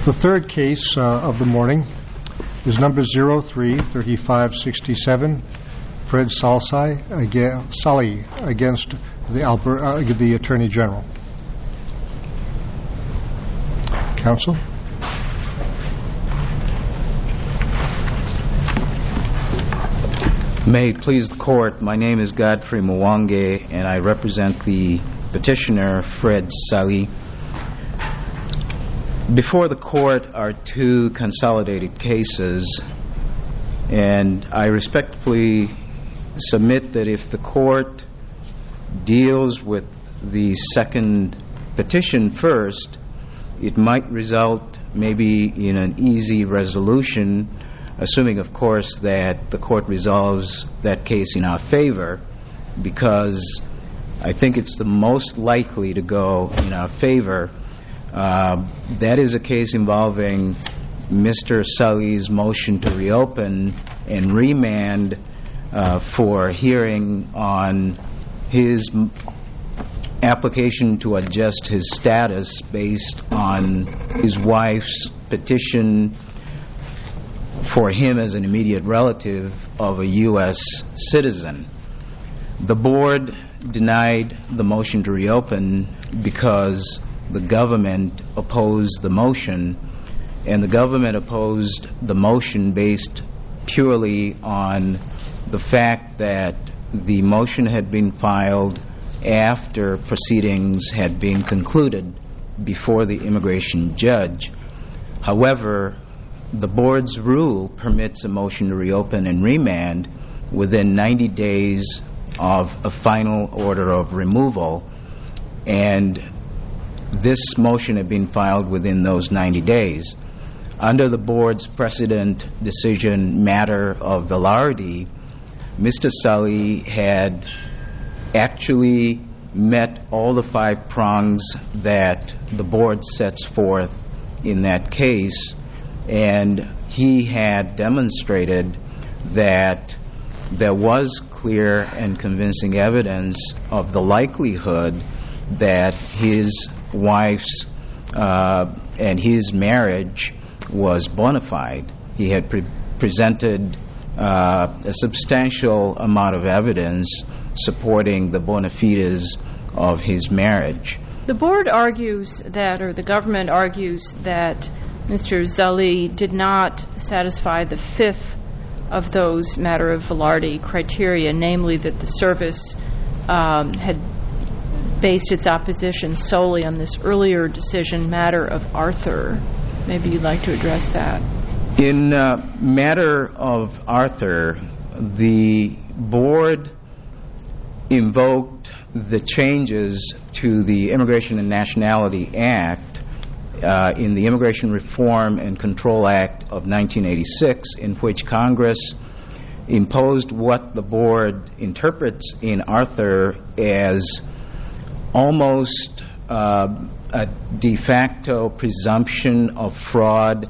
The third case of the morning is number 03-3567, Fred Sully against the Attorney General. Counsel? May it please the Court, my name is Godfrey Mwange and I represent the petitioner Fred Sully. Before the Court are two consolidated cases, and I respectfully submit that if the Court deals with the second petition first, it might result maybe in an easy resolution, assuming, of course, that the Court resolves that case in our favor, because I think it's the most likely to go in our favor. That is a case involving Mr. Sully's motion to reopen and remand for hearing on his application to adjust his status based on his wife's petition for him as an immediate relative of a U.S. citizen. The Board denied the motion to reopen because the government opposed the motion, and the government opposed the motion based purely on the fact that the motion had been filed after proceedings had been concluded before the immigration judge. However, the Board's rule permits a motion to reopen and remand within 90 days of a final order of removal, and this motion had been filed within those 90 days. Under the Board's precedent decision matter of Velarde, Mr. Sully had actually met all the 5 prongs that the Board sets forth in that case, and he had demonstrated that there was clear and convincing evidence of the likelihood that his wife's and his marriage was bona fide. He had presented a substantial amount of evidence supporting the bona fides of his marriage. The Board argues that, or the government argues that Mr. Sully did not satisfy the 5th of those matter of Velarde criteria, namely that the service had based its opposition solely on this earlier decision, matter of Arthur. Maybe you'd like to address that. In matter of Arthur, the Board invoked the changes to the Immigration and Nationality Act in the Immigration Reform and Control Act of 1986, in which Congress imposed what the Board interprets in Arthur as almost a de facto presumption of fraud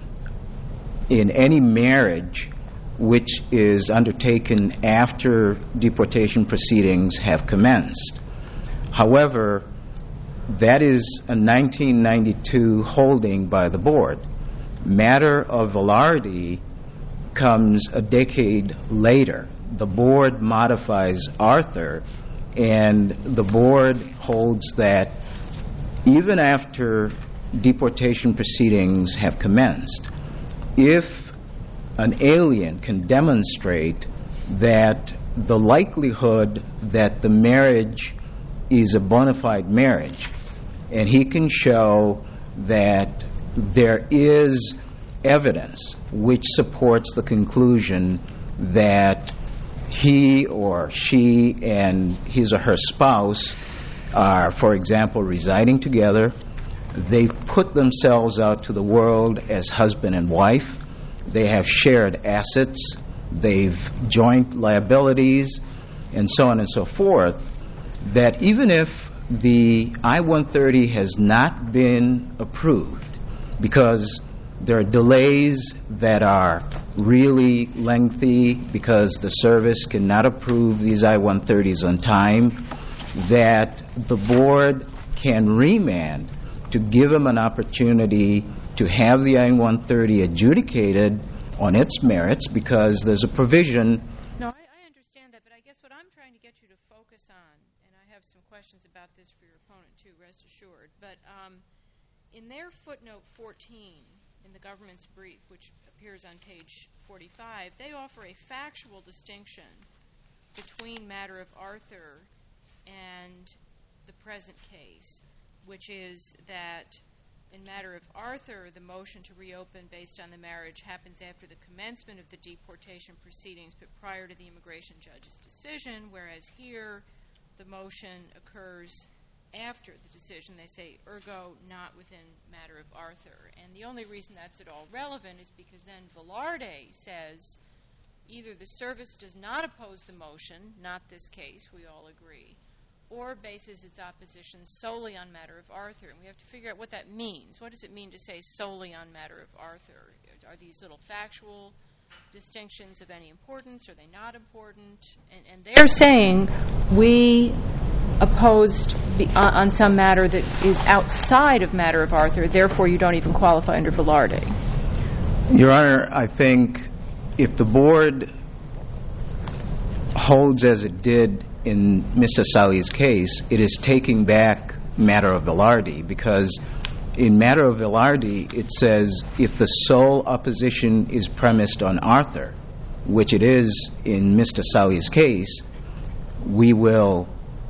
in any marriage which is undertaken after deportation proceedings have commenced. However, that is a 1992 holding by the Board. Matter of Velarde comes a decade later. The Board modifies Arthur, and the Board holds that even after deportation proceedings have commenced, if an alien can demonstrate that the likelihood that the marriage is a bona fide marriage, and he can show that there is evidence which supports the conclusion that he or she and his or her spouse are, for example, residing together, they've put themselves out to the world as husband and wife, they have shared assets, they've joint liabilities, and so on and so forth, that even if the I-130 has not been approved, because there are delays that are really lengthy because the service cannot approve these I-130s on time, that the Board can remand to to give them an opportunity to have the I-130 adjudicated on its merits, because there's a provision. No, I understand that, but I guess what I'm trying to get you to focus on, and I have some questions about this for your opponent too, rest assured, but in their footnote 14 in the government's brief, which appears on page 45, they offer a factual distinction between matter of Arthur and the present case, which is that in matter of Arthur, the motion to reopen based on the marriage happens after the commencement of the deportation proceedings, but prior to the immigration judge's decision, whereas here the motion occurs after the decision. They say, ergo, not within matter of Arthur. And the only reason that's at all relevant is because then Velarde says either the service does not oppose the motion, not this case, we all agree, or bases its opposition solely on matter of Arthur. And we have to figure out what that means. What does it mean to say solely on matter of Arthur? Are these little factual distinctions of any importance? Are they not important? And they're saying we opposed on some matter that is outside of matter of Arthur, therefore you don't even qualify under Velarde. Your Honor, I think if the board holds as it did in Mr. Salih's case, it is taking back matter of Velarde, because in matter of Velarde it says if the sole opposition is premised on Arthur, which it is in Mr. Salih's case, we will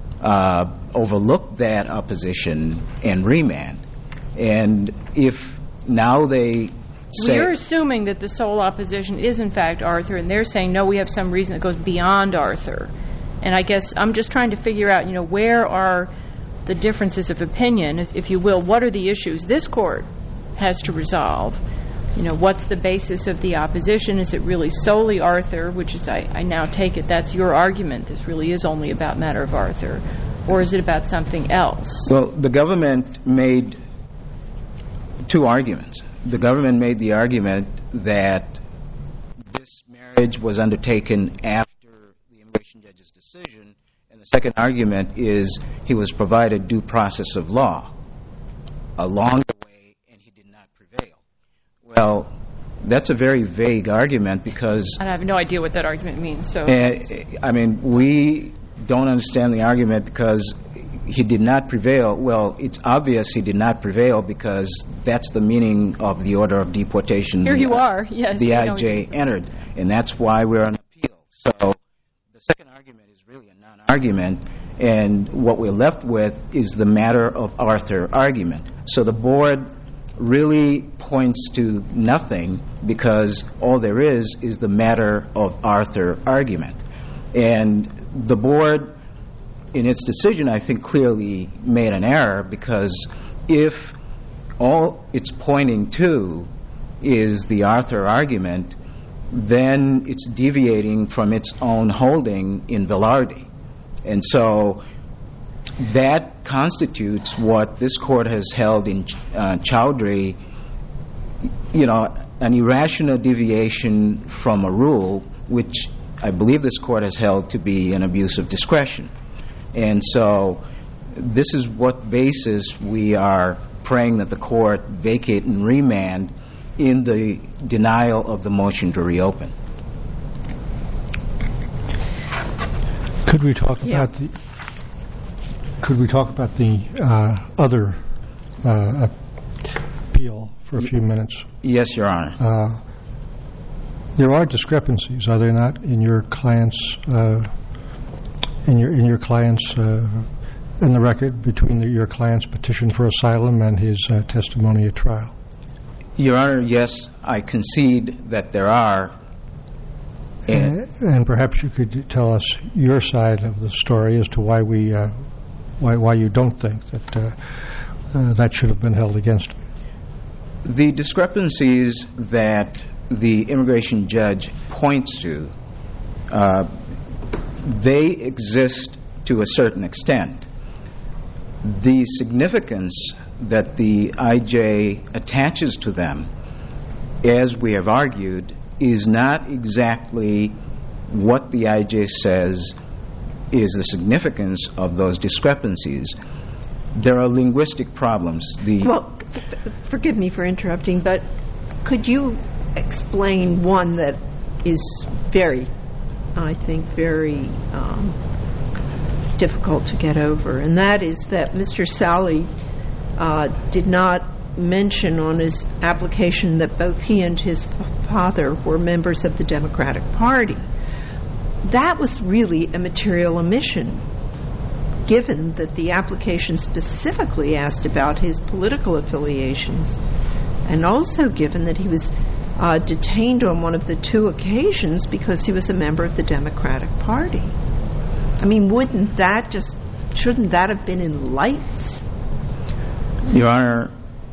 overlook that opposition and remand. And if now they say... You're assuming that the sole opposition is in fact Arthur, and they're saying, no, we have some reason that goes beyond Arthur. And I guess I'm just trying to figure out, where are the differences of opinion, if you will? What are the issues this court has to resolve? What's the basis of the opposition? Is it really solely Arthur, which is, I now take it that's your argument, this really is only about matter of Arthur, or is it about something else? Well, the government made two arguments. The government made the argument that this marriage was undertaken after the immigration judge's decision, and the second argument is he was provided due process of law along the way, and he did not prevail. Well, that's a very vague argument, because... I have no idea what that argument means. So, we don't understand the argument because he did not prevail. Well, it's obvious he did not prevail, because that's the meaning of the order of deportation. Here you are, yes. The IJ entered, and that's why we're on appeal. So the second argument is really a non-argument, and what we're left with is the matter of Arthur argument. So the board really points to nothing, because all there is the matter of Arthur argument. And the board, in its decision, I think clearly made an error, because if all it's pointing to is the Arthur argument, then it's deviating from its own holding in Velarde. And so that constitutes what this court has held in Chowdhury, an irrational deviation from a rule, which I believe this court has held to be an abuse of discretion. And so this is what basis we are praying that the court vacate and remand in the denial of the motion to reopen. Could we talk about the other appeal for a few minutes? Yes, Your Honor. There are discrepancies, are there not, in your client's in the record between your client's petition for asylum and his testimony at trial? Your Honor, yes, I concede that there are. And perhaps you could tell us your side of the story as to why why you don't think that that should have been held against him. The discrepancies that the immigration judge points to, they exist to a certain extent. The significance that the IJ attaches to them, as we have argued, is not exactly what the IJ says is the significance of those discrepancies. There are linguistic problems. Well, forgive me for interrupting, but could you explain one that is very difficult to get over, and that is that Mr. Sally did not mention on his application that both he and his father were members of the Democratic Party. That was really a material omission, given that the application specifically asked about his political affiliations, and also given that he was detained on one of the two occasions because he was a member of the Democratic Party. I mean, shouldn't that have been in lights? Your Honor,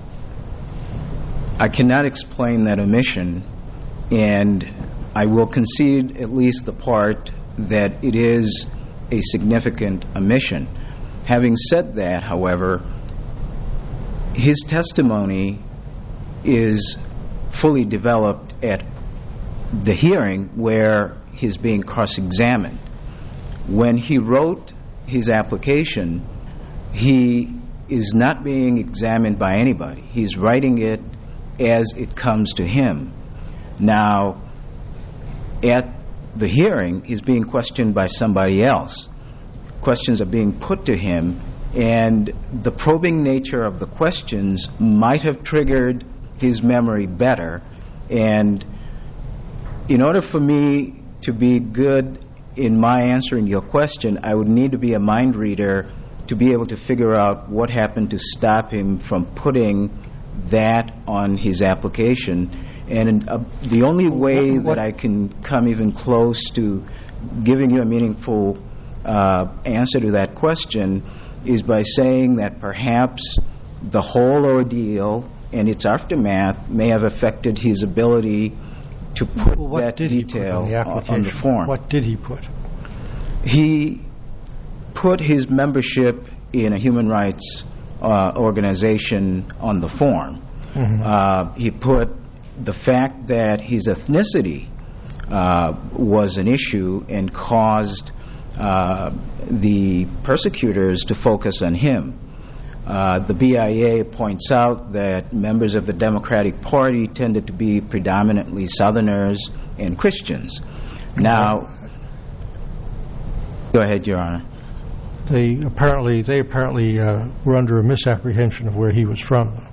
I cannot explain that omission, and I will concede at least the part that it is a significant omission. Having said that, however, his testimony is fully developed at the hearing where he's being cross-examined. When he wrote his application, he is not being examined by anybody. He's writing it as it comes to him. Now, at the hearing, he's being questioned by somebody else. Questions are being put to him, and the probing nature of the questions might have triggered his memory better. And in order for me to be good in my answering your question, I would need to be a mind reader to be able to figure out what happened to stop him from putting that on his application. And the only way that I can come even close to giving you a meaningful answer to that question is by saying that perhaps the whole ordeal and its aftermath may have affected his ability to put that detail on the form. What did he put? He put his membership in a human rights organization on the form. Mm-hmm. He put the fact that his ethnicity was an issue and caused the persecutors to focus on him. The BIA points out that members of the Democratic Party tended to be predominantly Southerners and Christians. Now, go ahead, Your Honor. They apparently were under a misapprehension of where he was from.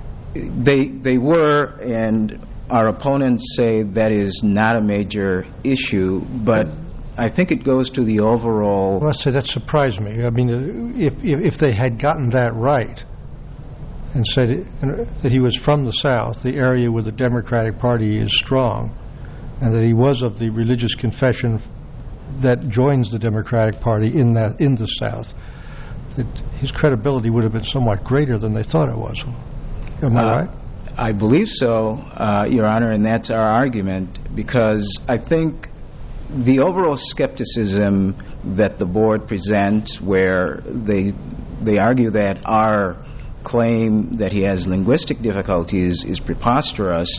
They were, and our opponents say that is not a major issue, but I think it goes to the overall... Well, that surprised me. I mean, if they had gotten that right and said that he was from the South, the area where the Democratic Party is strong, and that he was of the religious confession that joins the Democratic Party in the South, that his credibility would have been somewhat greater than they thought it was. Am I right? I believe so, Your Honor, and that's our argument, because I think the overall skepticism that the board presents, where they argue that our claim that he has linguistic difficulties is preposterous,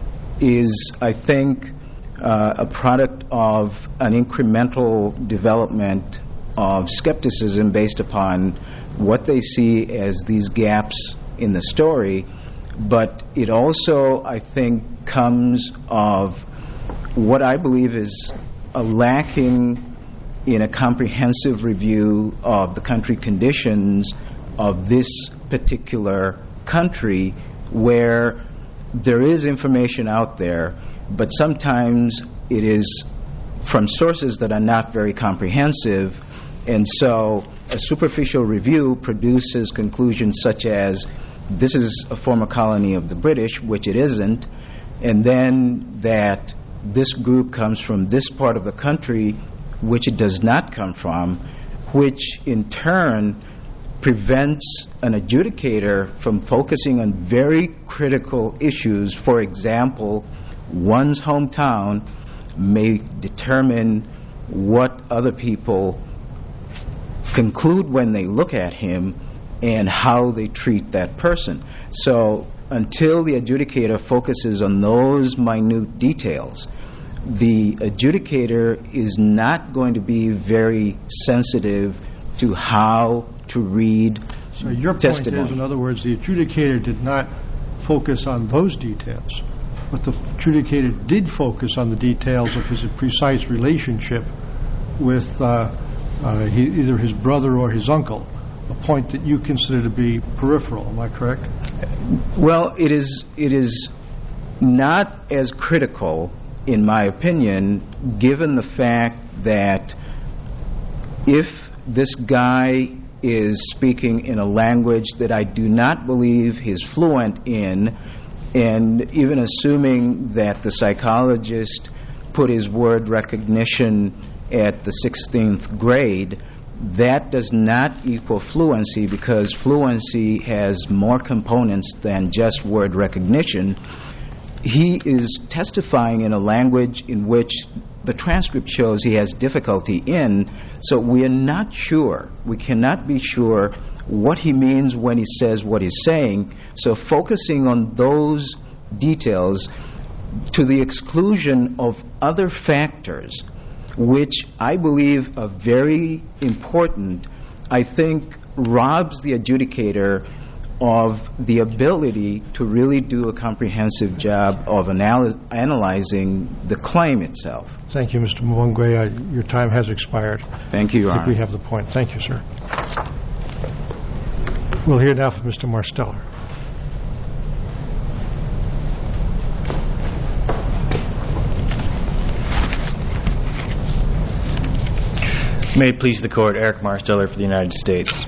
is, I think, a product of an incremental development of skepticism based upon what they see as these gaps in the story. But it also, I think, comes of what I believe is a lacking in a comprehensive review of the country conditions of this particular country, where there is information out there, but sometimes it is from sources that are not very comprehensive, and so a superficial review produces conclusions such as this is a former colony of the British, which it isn't, and then that this group comes from this part of the country, which it does not come from, which in turn prevents an adjudicator from focusing on very critical issues. For example, one's hometown may determine what other people conclude when they look at him and how they treat that person. So until the adjudicator focuses on those minute details, the adjudicator is not going to be very sensitive to how to read So your point is, in other words, the adjudicator did not focus on those details, but the adjudicator did focus on the details of his precise relationship with either his brother or his uncle, a point that you consider to be peripheral. Am I correct? Well, it is not as critical, in my opinion, given the fact that if this guy is speaking in a language that I do not believe he's fluent in, and even assuming that the psychologist put his word recognition at the 16th grade, that does not equal fluency, because fluency has more components than just word recognition. He is testifying in a language in which the transcript shows he has difficulty in, so we are not sure, we cannot be sure what he means when he says what he's saying. So focusing on those details to the exclusion of other factors, which I believe are very important, I think robs the adjudicator of the ability to really do a comprehensive job of analyzing the claim itself. Thank you, Mr. Mwangwe. Your time has expired. Thank you, Your Honor. I think we have the point. Thank you, sir. We'll hear now from Mr. Marsteller. May it please the Court, Eric Marsteller for the United States.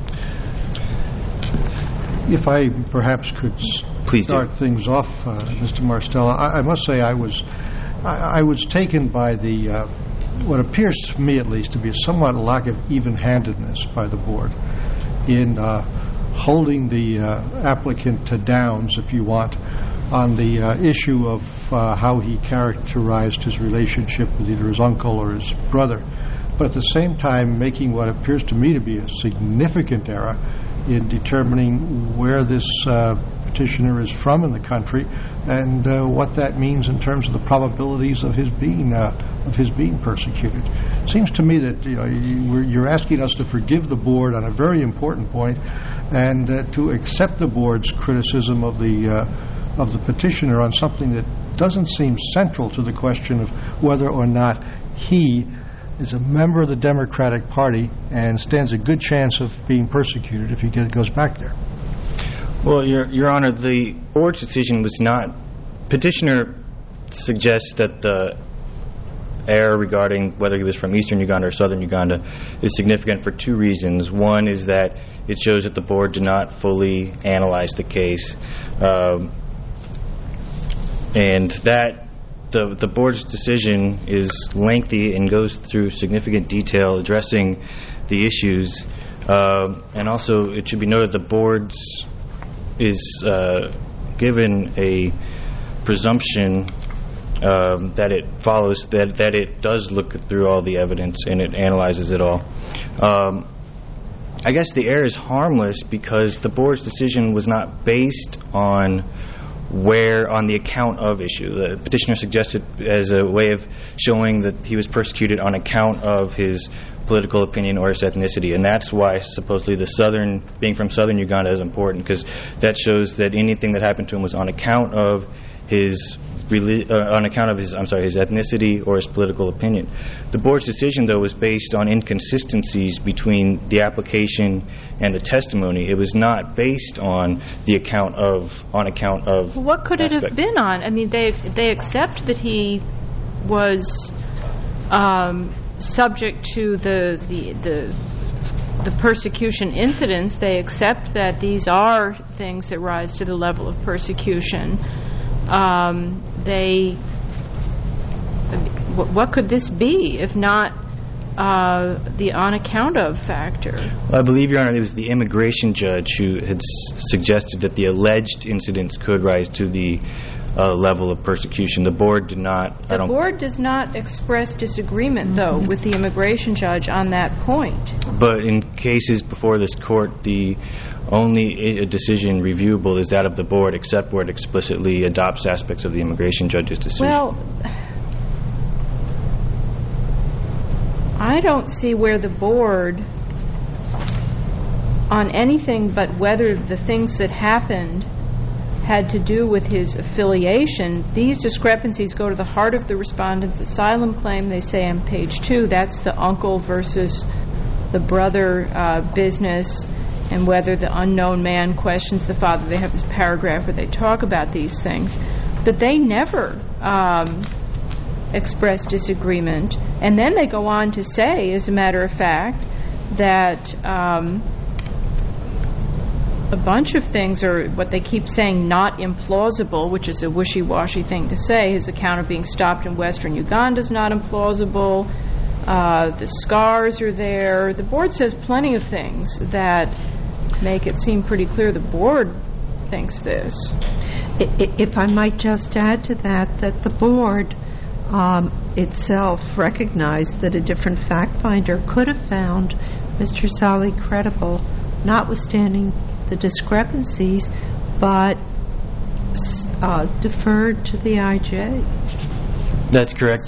If I perhaps could start things off, Mr. Marsteller, I must say I was taken by the what appears to me at least to be a somewhat lack of even-handedness by the board in holding the applicant to downs, if you want, on the issue of how he characterized his relationship with either his uncle or his brother, but at the same time making what appears to me to be a significant error in determining where this petitioner is from in the country and what that means in terms of the probabilities of his being persecuted. It seems to me that you're asking us to forgive the board on a very important point and to accept the board's criticism of the petitioner on something that doesn't seem central to the question of whether or not he is a member of the Democratic Party and stands a good chance of being persecuted if he goes back there. Well, Your Honor, the board's decision was not... Petitioner suggests that the error regarding whether he was from eastern Uganda or southern Uganda is significant for two reasons. One is that it shows that the board did not fully analyze the case, and that the board's decision is lengthy and goes through significant detail addressing the issues. And also, it should be noted the board is given a presumption that it follows, that it does look through all the evidence and it analyzes it all. I guess the error is harmless because the board's decision was not based on the account of issue. The petitioner suggested as a way of showing that he was persecuted on account of his political opinion or his ethnicity, and that's why supposedly being from southern Uganda is important, because that shows that anything that happened to him was on account of his ethnicity or his political opinion. The board's decision, though, was based on inconsistencies between the application and the testimony. It was not based on account of. What could it have been on? I mean, they accept that he was subject to the persecution incidents. They accept that these are things that rise to the level of persecution. What could this be if not the on account of factor? Well, I believe, Your Honor, it was the immigration judge who had suggested that the alleged incidents could rise to the level of persecution. The board did not. The board does not express disagreement, though, with the immigration judge on that point. But in cases before this court, the only decision reviewable is that of the board, except where it explicitly adopts aspects of the immigration judge's decision. Well, I don't see where the board on anything but whether the things that happened had to do with his affiliation. These discrepancies go to the heart of the respondent's asylum claim. They say on page 2 that's the uncle versus the brother business, and whether the unknown man questions the father. They have this paragraph where they talk about these things. But they never express disagreement. And then they go on to say, as a matter of fact, that a bunch of things are what they keep saying not implausible, which is a wishy-washy thing to say. His account of being stopped in western Uganda is not implausible. The scars are there. The board says plenty of things that make it seem pretty clear the board thinks this. If I might just add to that the board itself recognized that a different fact finder could have found Mr. Salih credible, notwithstanding the discrepancies, but deferred to the IJ. That's correct.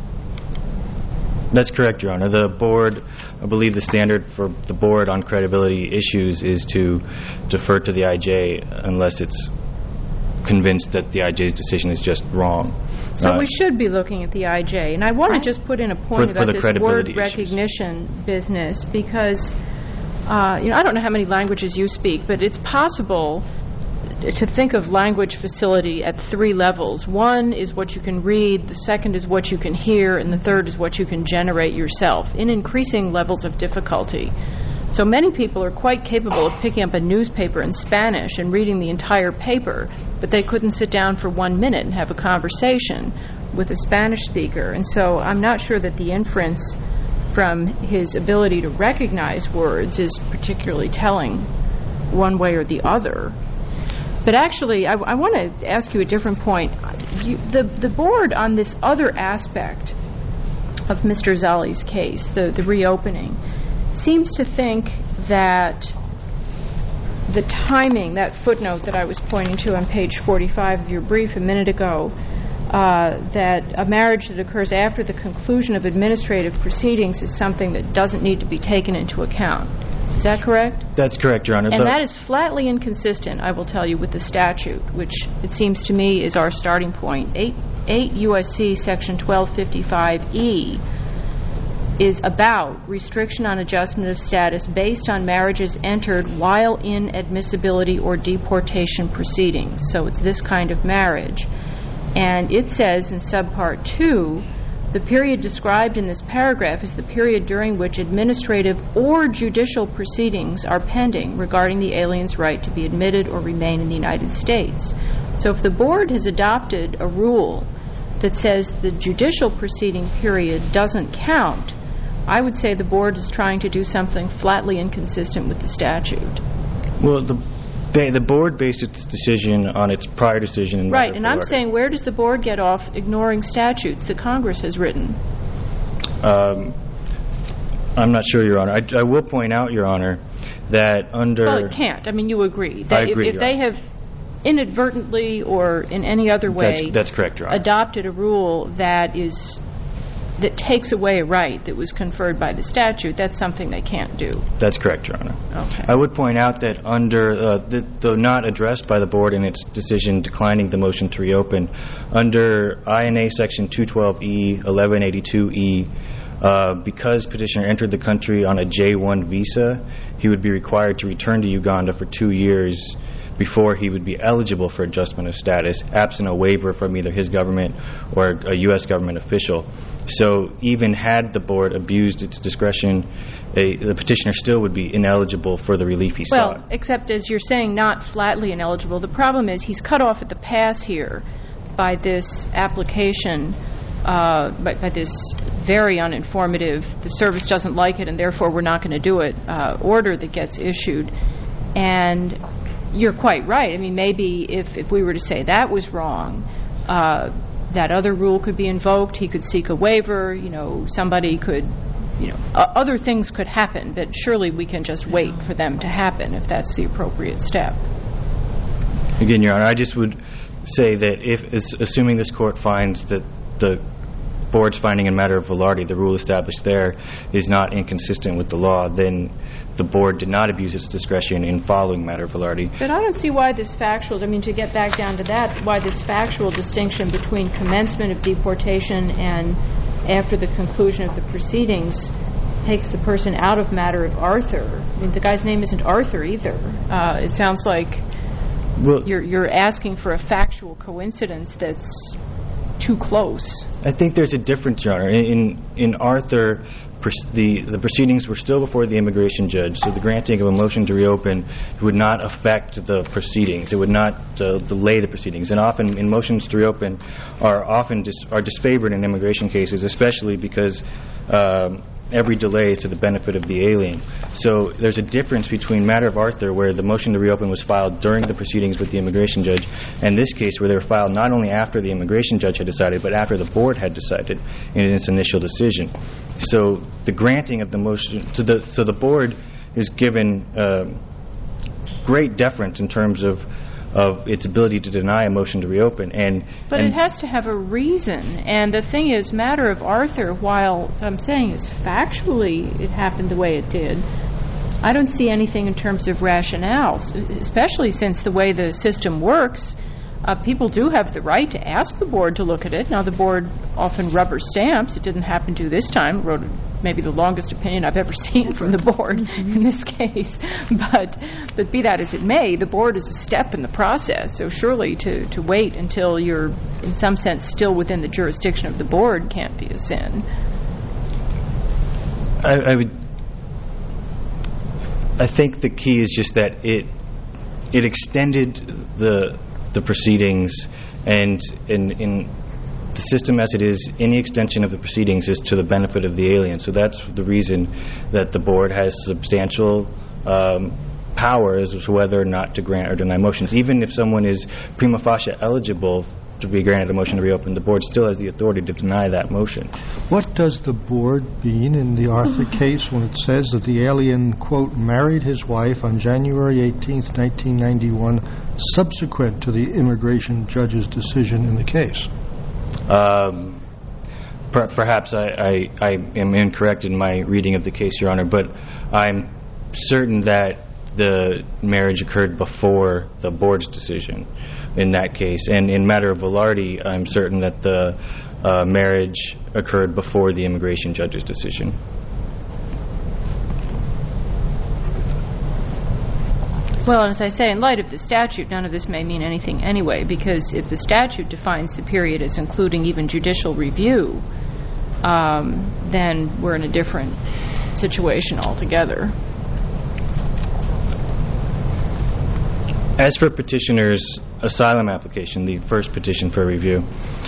That's correct, Your Honor. The board, I believe the standard for the board on credibility issues is to defer to the IJ unless it's convinced that the IJ's decision is just wrong. So we should be looking at the IJ. And I want to just put in a point about this word recognition business, because I don't know how many languages you speak, but it's possible to think of language facility at 3 levels. One is what you can read, the second is what you can hear, and the third is what you can generate yourself in increasing levels of difficulty. So many people are quite capable of picking up a newspaper in Spanish and reading the entire paper, but they couldn't sit down for 1 minute and have a conversation with a Spanish speaker. And so I'm not sure that the inference from his ability to recognize words is particularly telling one way or the other. But actually, I want to ask you a different point. The board on this other aspect of Mr. Zali's case, the reopening, seems to think that the timing, that footnote that I was pointing to on page 45 of your brief a minute ago, that a marriage that occurs after the conclusion of administrative proceedings is something that doesn't need to be taken into account. Is that correct? That's correct, Your Honor. And that is flatly inconsistent, I will tell you, with the statute, which it seems to me is our starting point. 8 U.S.C. section 1255E is about restriction on adjustment of status based on marriages entered while in admissibility or deportation proceedings. So it's this kind of marriage. And it says in subpart 2, the period described in this paragraph is the period during which administrative or judicial proceedings are pending regarding the alien's right to be admitted or remain in the United States. So if the board has adopted a rule that says the judicial proceeding period doesn't count, I would say the board is trying to do something flatly inconsistent with the statute. Well, the board based its decision on its prior decision in right, and I'm saying, where does the board get off ignoring statutes that Congress has written? I'm not sure, Your Honor. I will point out, Your Honor, that under... Well, it can't. I mean, you agree. I agree, if they have inadvertently or in any other way that's correct, Your Honor, adopted a rule that takes away a right that was conferred by the statute, that's something they can't do. That's correct, Your Honor. Okay. I would point out that under, though not addressed by the board in its decision declining the motion to reopen, under INA section 212E, 1182E, because petitioner entered the country on a J-1 visa, he would be required to return to Uganda for 2 years before he would be eligible for adjustment of status, absent a waiver from either his government or a U.S. government official. So even had the board abused its discretion, the petitioner still would be ineligible for the relief he sought. Well, except as you're saying, not flatly ineligible. The problem is he's cut off at the pass here by this application, by this very uninformative, the service doesn't like it and therefore we're not going to do it, order that gets issued. And you're quite right. I mean, maybe if we were to say that was wrong, that other rule could be invoked. He could seek a waiver. Somebody could, other things could happen. But surely we can just wait for them to happen if that's the appropriate step. Again, Your Honor, I just would say that assuming this court finds that the board's finding in matter of Velarde, the rule established there, is not inconsistent with the law, then the board did not abuse its discretion in following matter of Velarde. But I don't see why this factual, to get back down to that, why this factual distinction between commencement of deportation and after the conclusion of the proceedings takes the person out of matter of Arthur. The guy's name isn't Arthur either. It sounds like you're asking for a factual coincidence that's too close. I think there's a difference, Your Honor. In Arthur, the proceedings were still before the immigration judge, so the granting of a motion to reopen would not affect the proceedings. It would not delay the proceedings. And often, in motions to reopen, are disfavored in immigration cases, especially because every delay is to the benefit of the alien. So there's a difference between matter of Arthur, where the motion to reopen was filed during the proceedings with the immigration judge, and this case where they were filed not only after the immigration judge had decided, but after the board had decided in its initial decision. So the granting of the motion so the board is given great deference in terms of its ability to deny a motion to reopen. But it has to have a reason. And the thing is, matter of Arthur, while I'm saying is factually it happened the way it did, I don't see anything in terms of rationale, especially since the way the system works, people do have the right to ask the board to look at it. Now, the board often rubber stamps. It didn't happen to this time. Wrote maybe the longest opinion I've ever seen from the board in this case. But be that as it may, the board is a step in the process. So surely to wait until you're, in some sense, still within the jurisdiction of the board can't be a sin. I think the key is just that it extended the proceedings, and in the system as it is, any extension of the proceedings is to the benefit of the alien. So that's the reason that the board has substantial power as to whether or not to grant or deny motions. Even if someone is prima facie eligible to be granted a motion to reopen, the board still has the authority to deny that motion. What does the board mean in the Arthur case when it says that the alien, quote, married his wife on January 18th, 1991, subsequent to the immigration judge's decision in the case? Perhaps I am incorrect in my reading of the case, Your Honor, but I'm certain that the marriage occurred before the board's decision in that case. And in matter of Velarde, I'm certain that the marriage occurred before the immigration judge's decision. Well, as I say, in light of the statute, none of this may mean anything anyway, because if the statute defines the period as including even judicial review, then we're in a different situation altogether. As for petitioner's asylum application, the first petition for review,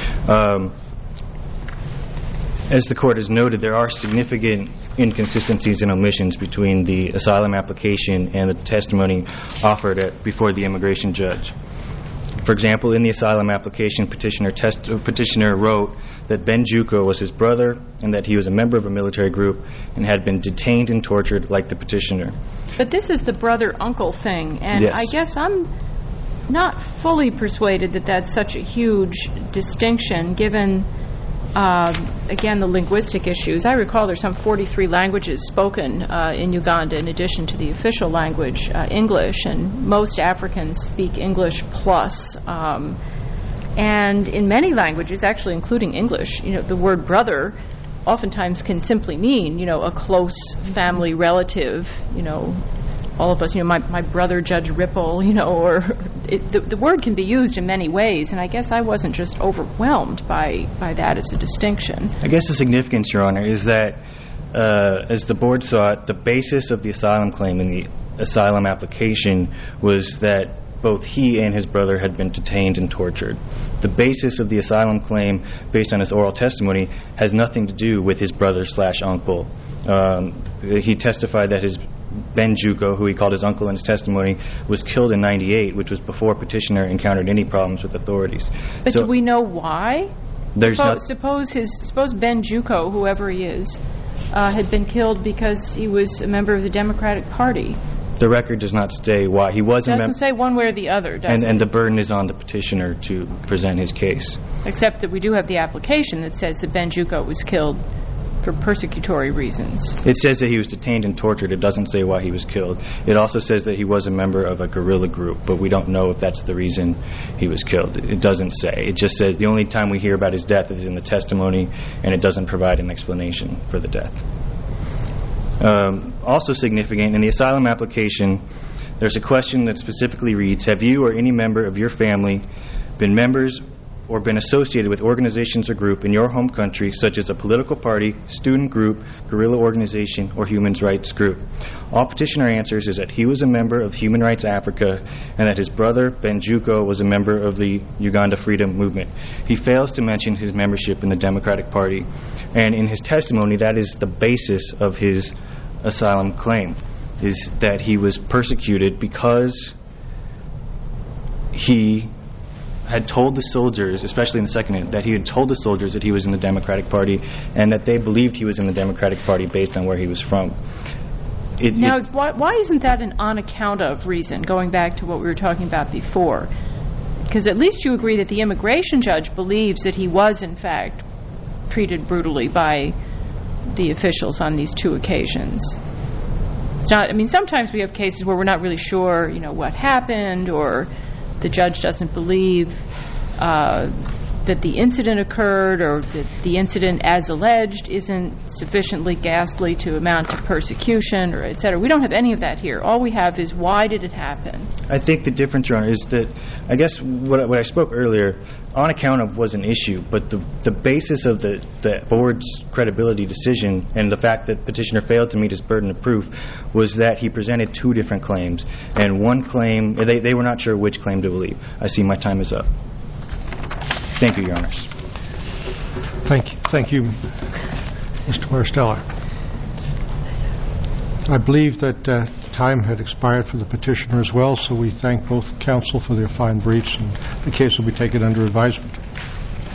as the court has noted, there are significant inconsistencies and omissions between the asylum application and the testimony offered before the immigration judge. For example, in the asylum application, petitioner wrote that Ben Juco was his brother and that he was a member of a military group and had been detained and tortured like the petitioner. But this is the brother-uncle thing, and yes. I guess I'm not fully persuaded that that's such a huge distinction given, again, the linguistic issues. I recall there's some 43 languages spoken in Uganda in addition to the official language, English, and most Africans speak English plus. And in many languages, actually including English, the word brother oftentimes can simply mean, a close family relative, all of us, my brother Judge Ripple, or the word can be used in many ways, and I guess I wasn't just overwhelmed by that as a distinction. I guess the significance, Your Honor, is that as the board saw it, the basis of the asylum claim in the asylum application was that both he and his brother had been detained and tortured. The basis of the asylum claim, based on his oral testimony, has nothing to do with his brother/uncle. He testified that his Ben Juco, who he called his uncle in his testimony, was killed in '98, which was before petitioner encountered any problems with authorities. But do we know why? Suppose Ben Juco, whoever he is, had been killed because he was a member of the Democratic Party. The record does not say why. He was It a doesn't member, say one way or the other, does it? and the burden is on the petitioner to present his case. Except that we do have the application that says that Banjuco was killed for persecutory reasons. It says that he was detained and tortured. It doesn't say why he was killed. It also says that he was a member of a guerrilla group, but we don't know if that's the reason he was killed. It doesn't say. It just says the only time we hear about his death is in the testimony, and it doesn't provide an explanation for the death. Also significant, in the asylum application, there's a question that specifically reads, have you or any member of your family been members or been associated with organizations or group in your home country, such as a political party, student group, guerrilla organization, or human rights group? All petitioner answers is that he was a member of Human Rights Africa and that his brother, Banjuco, was a member of the Uganda Freedom Movement. He fails to mention his membership in the Democratic Party. And in his testimony, that is the basis of his asylum claim, is that he was persecuted because he had told the soldiers, especially in the second, that he had told the soldiers that he was in the Democratic Party and that they believed he was in the Democratic Party based on where he was from. Now, why isn't that an on account of reason, going back to what we were talking about before? Because at least you agree that the immigration judge believes that he was, in fact, treated brutally by the officials on these two occasions. It's not, I mean, sometimes we have cases where we're not really sure, what happened, or the judge doesn't believe that the incident occurred, or that the incident as alleged isn't sufficiently ghastly to amount to persecution, or et cetera. We don't have any of that here. All we have is, why did it happen? I think the difference, Your Honor, is that, I guess what I spoke earlier, on account of was an issue, but the basis of the board's credibility decision and the fact that petitioner failed to meet his burden of proof was that he presented two different claims. And one claim, they were not sure which claim to believe. I see my time is up. Thank you, Your Honors. Thank you, Mr. Marsteller. I believe that time had expired for the petitioner as well, so we thank both counsel for their fine briefs, and the case will be taken under advisement.